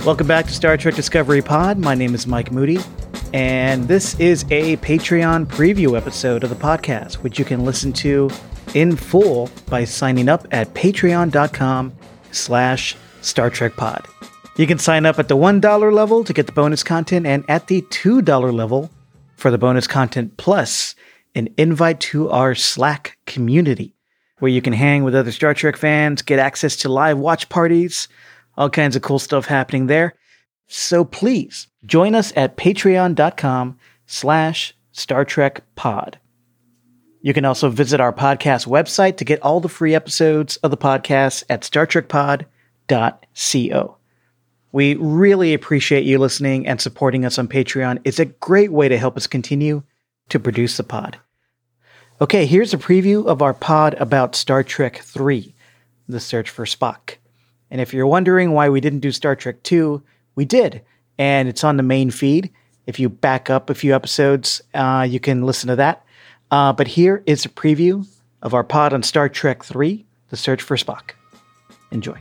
Welcome back to Star Trek Discovery Pod. My name is Mike Moody, and this is a Patreon preview episode of the podcast, which you can listen to in full by signing up at patreon.com/Star Trek Pod. You can sign up at the $1 level to get the bonus content, and at the $2 level for the bonus content, plus an invite to our Slack community, where you can hang with other Star Trek fans, get access to live watch parties, all kinds of cool stuff happening there. So please join us at patreon.com/Star Trek Pod. You can also visit our podcast website to get all the free episodes of the podcast at StarTrekPod.co. We really appreciate you listening and supporting us on Patreon. It's a great way to help us continue to produce the pod. Okay, here's a preview of our pod about Star Trek 3, The Search for Spock. And if you're wondering why we didn't do Star Trek 2, we did. And it's on the main feed. If you back up a few episodes, you can listen to that. But here is a preview of our pod on Star Trek 3, The Search for Spock. Enjoy.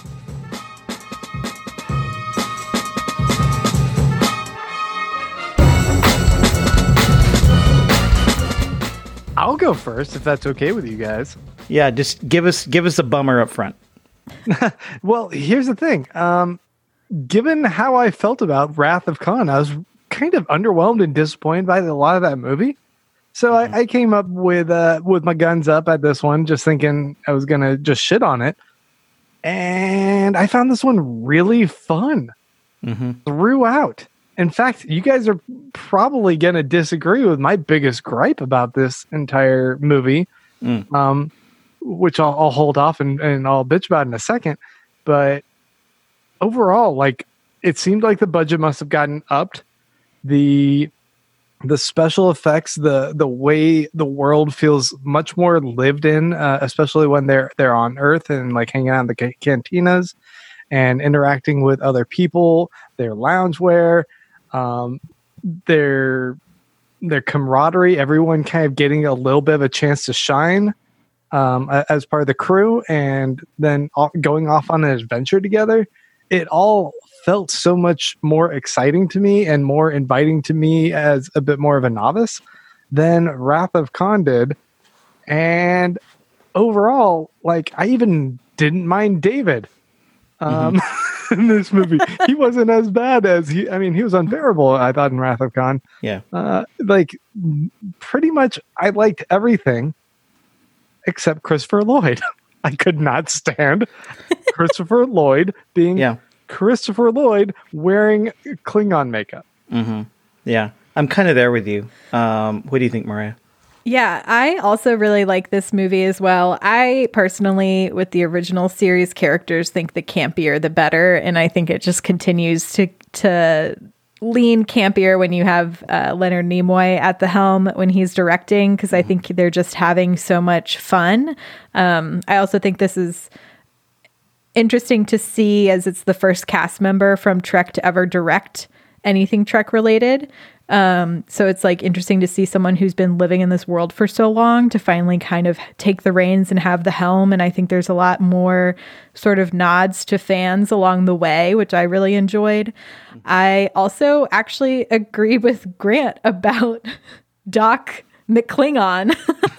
I'll go first if that's okay with you guys. Yeah, just give us a bummer up front. Well, here's the thing. Given how I felt about Wrath of Khan, I was kind of underwhelmed and disappointed by a lot of that movie. So I came up with my guns up at this one, just thinking I was going to just shit on it. And I found this one really fun throughout. In fact, you guys are probably going to disagree with my biggest gripe about this entire movie, which I'll hold off and I'll bitch about in a second. But overall, like, it seemed like the budget must have gotten upped. The special effects, the way the world feels much more lived in, especially when they're on Earth and like hanging out in the cantinas and interacting with other people, their loungewear, their camaraderie, everyone kind of getting a little bit of a chance to shine as part of the crew, and then going off on an adventure together. It all felt so much more exciting to me and more inviting to me as a bit more of a novice than Wrath of Khan did. And overall, like, I even didn't mind David in this movie. He wasn't as bad as he was unbearable, I thought, in Wrath of Khan. Yeah. Like, pretty much I liked everything except Christopher Lloyd. I could not stand Christopher Lloyd being Christopher Lloyd wearing Klingon makeup. Yeah, I'm kind of there with you. What do you think, Mariah? Yeah, I also really like this movie as well. I personally, with the original series characters, think the campier the better, and I think it just continues to lean campier when you have Leonard Nimoy at the helm when he's directing, because I think they're just having so much fun. I also think this is interesting to see, as it's the first cast member from Trek to ever direct anything Trek related. So it's like interesting to see someone who's been living in this world for so long to finally kind of take the reins and have the helm. And I think there's a lot more sort of nods to fans along the way, which I really enjoyed. I also actually agree with Grant about Doc McKlingon.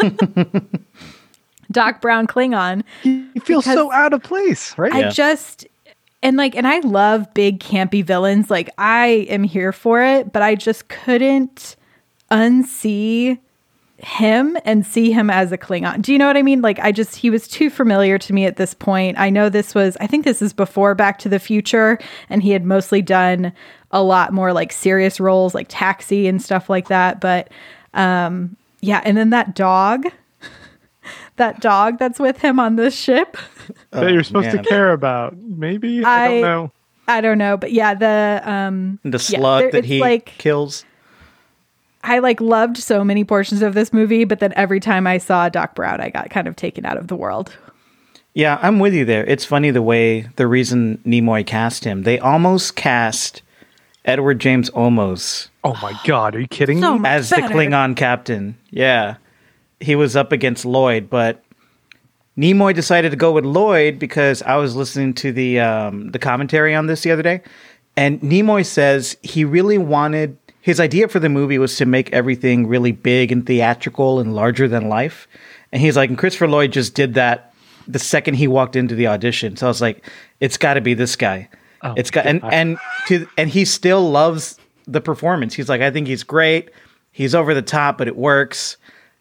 Doc Brown Klingon. He feels so out of place, right? And I love big campy villains. Like, I am here for it, but I just couldn't unsee him and see him as a Klingon. Do you know what I mean? Like, he was too familiar to me at this point. I know I think this is before Back to the Future, and he had mostly done a lot more like serious roles like Taxi and stuff like that. But yeah, and then that dog that's with him on this ship. That you're supposed to care about. Maybe? I don't know. I don't know. But yeah, the slug that he kills. I loved so many portions of this movie, but then every time I saw Doc Brown, I got kind of taken out of the world. Yeah, I'm with you there. It's funny the reason Nimoy cast him. They almost cast Edward James Olmos. Oh my God, are you kidding me? As the Klingon captain. Yeah. He was up against Lloyd, but Nimoy decided to go with Lloyd because I was listening to the commentary on this the other day, and Nimoy says he really wanted, his idea for the movie was to make everything really big and theatrical and larger than life, and he's like, and Christopher Lloyd just did that the second he walked into the audition. So I was like, it's got to be this guy. Oh, it's got and he still loves the performance. He's like, I think he's great. He's over the top, but it works.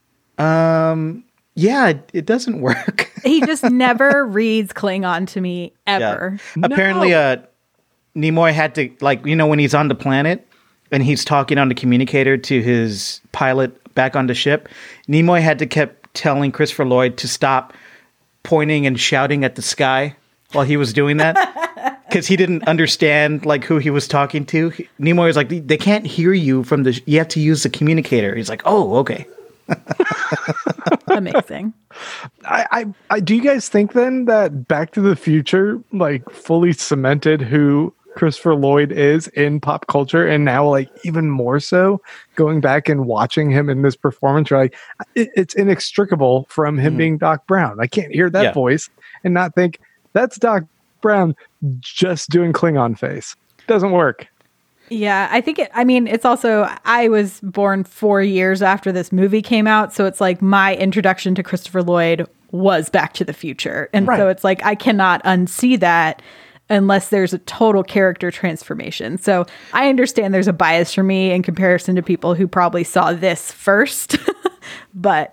Yeah, it doesn't work. He just never reads Klingon to me ever. Yeah. Apparently, Nimoy had to, like, you know, when he's on the planet and he's talking on the communicator to his pilot back on the ship, Nimoy had to kept telling Christopher Lloyd to stop pointing and shouting at the sky while he was doing that because he didn't understand like who he was talking to. Nimoy was like, they can't hear you from the. You have to use the communicator. He's like, oh, okay. Amazing. I do you guys think then that Back to the Future like fully cemented who Christopher Lloyd is in pop culture, and now like even more so going back and watching him in this performance, you're like it's inextricable from him being Doc Brown. I can't hear that voice and not think that's Doc Brown just doing Klingon face. Doesn't work. Yeah, I think it's also, I was born 4 years after this movie came out. So it's like my introduction to Christopher Lloyd was Back to the Future. And so it's like, I cannot unsee that unless there's a total character transformation. So I understand there's a bias for me in comparison to people who probably saw this first, but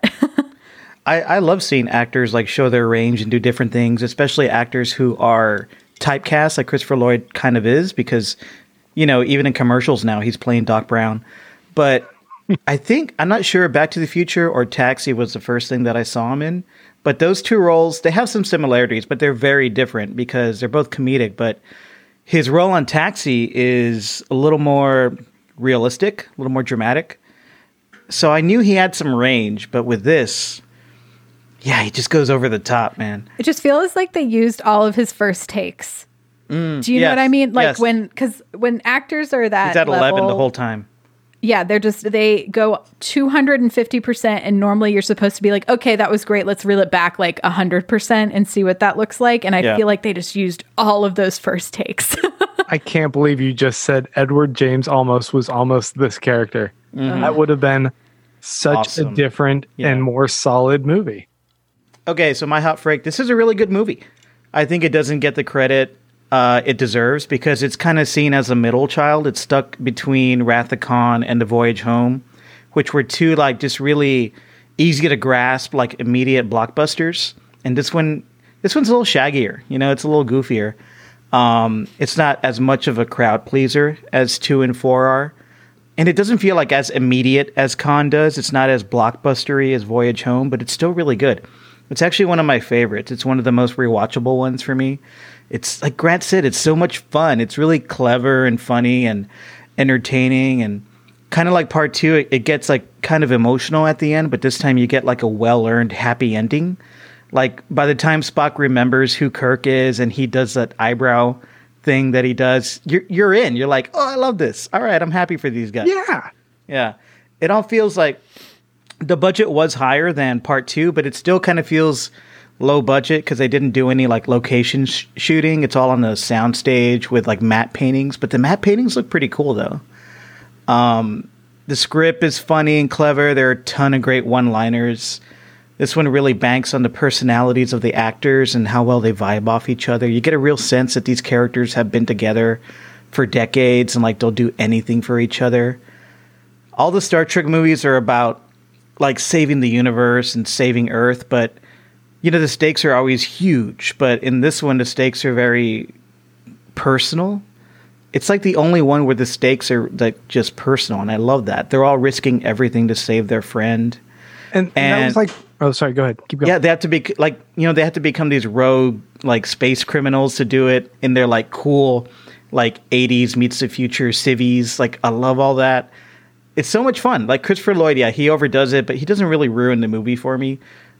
I love seeing actors like show their range and do different things, especially actors who are typecast like Christopher Lloyd kind of is, because you know, even in commercials now, he's playing Doc Brown. But I'm not sure Back to the Future or Taxi was the first thing that I saw him in. But those two roles, they have some similarities, but they're very different because they're both comedic. But his role on Taxi is a little more realistic, a little more dramatic. So I knew he had some range, but with this, yeah, he just goes over the top, man. It just feels like they used all of his first takes. Do you know what I mean? Like because when actors are that he's at level, 11 the whole time. Yeah, they go 250%, and normally you're supposed to be like, okay, that was great. Let's reel it back like 100% and see what that looks like. And I feel like they just used all of those first takes. I can't believe you just said Edward James Olmos was almost this character. Mm-hmm. That would have been such a different and more solid movie. Okay, so my hot freak. This is a really good movie. I think it doesn't get the credit it deserves because it's kind of seen as a middle child. It's stuck between Wrath of Khan and The Voyage Home, which were two like just really easy to grasp, like immediate blockbusters. And this one's a little shaggier. You know, it's a little goofier. It's not as much of a crowd pleaser as 2 and 4 are. And it doesn't feel like as immediate as Khan does. It's not as blockbustery as Voyage Home, but it's still really good. It's actually one of my favorites. It's one of the most rewatchable ones for me. It's like Grant said, it's so much fun. It's really clever and funny and entertaining, and kind of like part 2, it gets like kind of emotional at the end, but this time you get like a well-earned happy ending. Like by the time Spock remembers who Kirk is and he does that eyebrow thing that he does, you're in. You're like, oh, I love this. All right, I'm happy for these guys. Yeah. It all feels like the budget was higher than part 2, but it still kind of feels low budget because they didn't do any like location shooting. It's all on the sound stage with like matte paintings, but the matte paintings look pretty cool though. The script is funny and clever. There are a ton of great one-liners. This one really banks on the personalities of the actors and how well they vibe off each other. You get a real sense that these characters have been together for decades and like they'll do anything for each other. All the Star Trek movies are about like saving the universe and saving Earth, but you know, the stakes are always huge, but in this one, the stakes are very personal. It's like the only one where the stakes are like just personal, and I love that. They're all risking everything to save their friend. And that was like, oh, sorry, go ahead. Keep going. Yeah, they have to be like, you know, they have to become these rogue like space criminals to do it in their like cool like 80s meets the future civvies. Like, I love all that. It's so much fun. Like Christopher Lloyd, yeah, he overdoes it, but he doesn't really ruin the movie for me.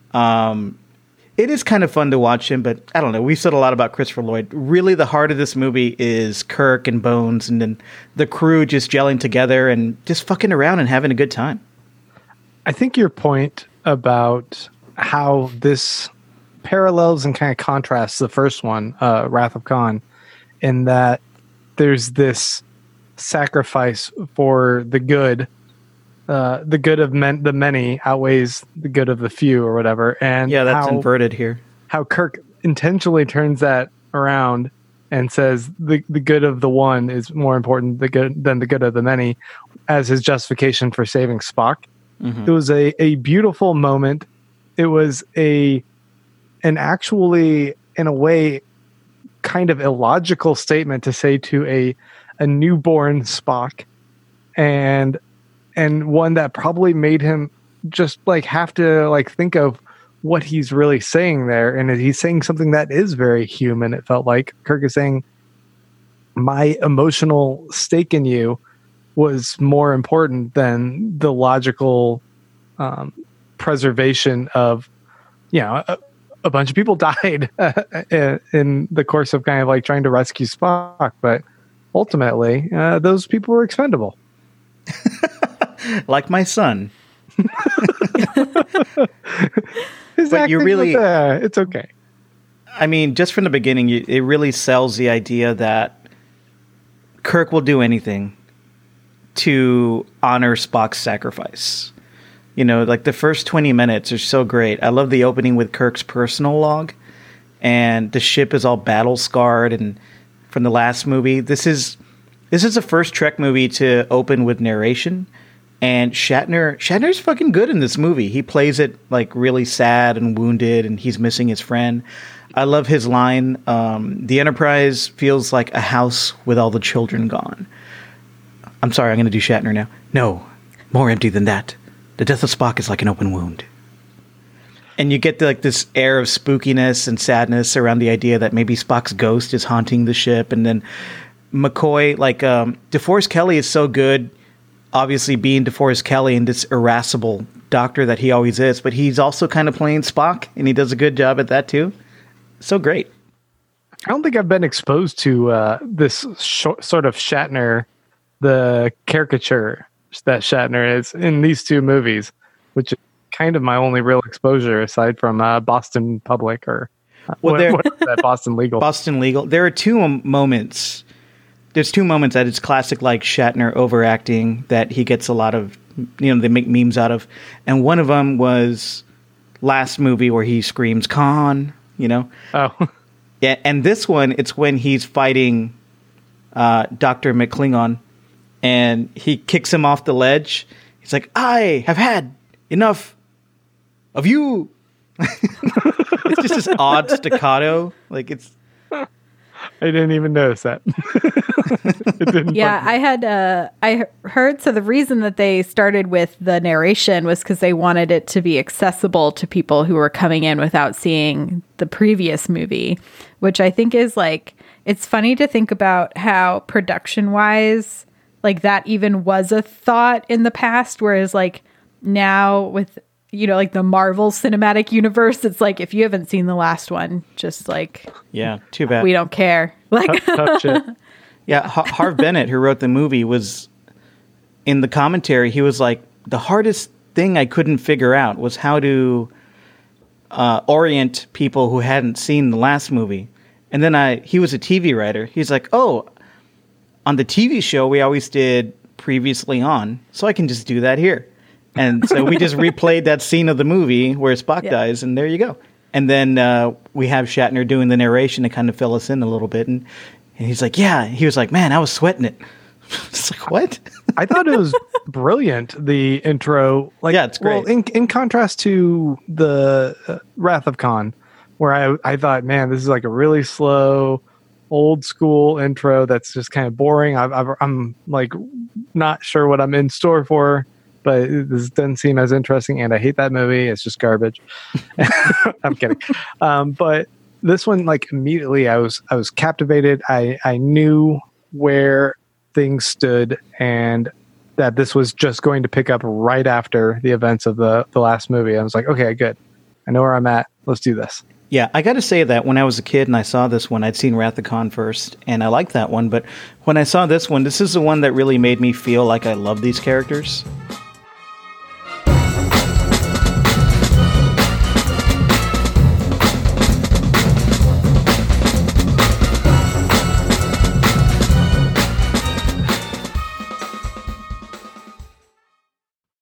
It is kind of fun to watch him, but I don't know. We said a lot about Christopher Lloyd. Really, the heart of this movie is Kirk and Bones, and then the crew just gelling together and just fucking around and having a good time. I think your point about how this parallels and kind of contrasts the first one, Wrath of Khan, in that there's this sacrifice for the good. The good of the many outweighs the good of the few, or whatever. And yeah, that's inverted here. How Kirk intentionally turns that around and says the good of the one is more important than the good of the many, as his justification for saving Spock. It was a beautiful moment. It was an actually, in a way, kind of illogical statement to say to a newborn Spock, and one that probably made him just like have to like think of what he's really saying there. And he's saying something that is very human. It felt like Kirk is saying, my emotional stake in you was more important than the logical preservation of, a bunch of people died in the course of kind of like trying to rescue Spock. But ultimately, those people were expendable. Like my son. But you really, it's okay. I mean, just from the beginning, it really sells the idea that Kirk will do anything to honor Spock's sacrifice. Like the first 20 minutes are so great. I love the opening with Kirk's personal log, and the ship is all battle scarred. And from the last movie, this is the first Trek movie to open with narration. And Shatner's fucking good in this movie. He plays it like really sad and wounded, and he's missing his friend. I love his line, the Enterprise feels like a house with all the children gone. I'm sorry, I'm going to do Shatner now. No, more empty than that. The death of Spock is like an open wound. And you get like this air of spookiness and sadness around the idea that maybe Spock's ghost is haunting the ship. And then McCoy, like DeForest Kelley is so good, obviously being DeForest Kelley and this irascible doctor that he always is, but he's also kind of playing Spock, and he does a good job at that too. So great. I don't think I've been exposed to this sort of Shatner, the caricature that Shatner is in these two movies, which is kind of my only real exposure aside from Boston Public or what is that, Boston Legal. Boston Legal. There are two moments. There's two moments that it's classic like Shatner overacting that he gets a lot of, they make memes out of. And one of them was last movie where he screams, Khan, Oh. Yeah, and this one, it's when he's fighting Dr. McKlingon, and he kicks him off the ledge. He's like, I have had enough of you. It's just this odd staccato. Like it's. I didn't even notice that. It didn't. Yeah, I heard. So the reason that they started with the narration was because they wanted it to be accessible to people who were coming in without seeing the previous movie, which I think is like, it's funny to think about how production wise, like that even was a thought in the past, whereas like now with, like the Marvel Cinematic Universe, it's like, if you haven't seen the last one, just like, yeah, too bad. We don't care. Like, touch it. Yeah, Harv Bennett, who wrote the movie, was in the commentary. He was like, the hardest thing I couldn't figure out was how to orient people who hadn't seen the last movie. And then he was a TV writer. He's like, oh, on the TV show, we always did previously on, so I can just do that here. And so we just replayed that scene of the movie where Spock dies, and there you go. And then we have Shatner doing the narration to kind of fill us in a little bit. And he's like, yeah. He was like, man, I was sweating it. It's like, what? I thought it was brilliant, the intro. Like, yeah, it's great. Well, in contrast to the Wrath of Khan, where I thought, man, this is like a really slow, old school intro that's just kind of boring. I'm like not sure what I'm in store for. But this doesn't seem as interesting, and I hate that movie. It's just garbage. I'm kidding. But this one, like immediately, I was captivated. I knew where things stood, and that this was just going to pick up right after the events of the last movie. I was like, okay, good. I know where I'm at. Let's do this. Yeah, I got to say that when I was a kid and I saw this one, I'd seen Wrath of Khan first, and I liked that one. But when I saw this one, this is the one that really made me feel like I love these characters.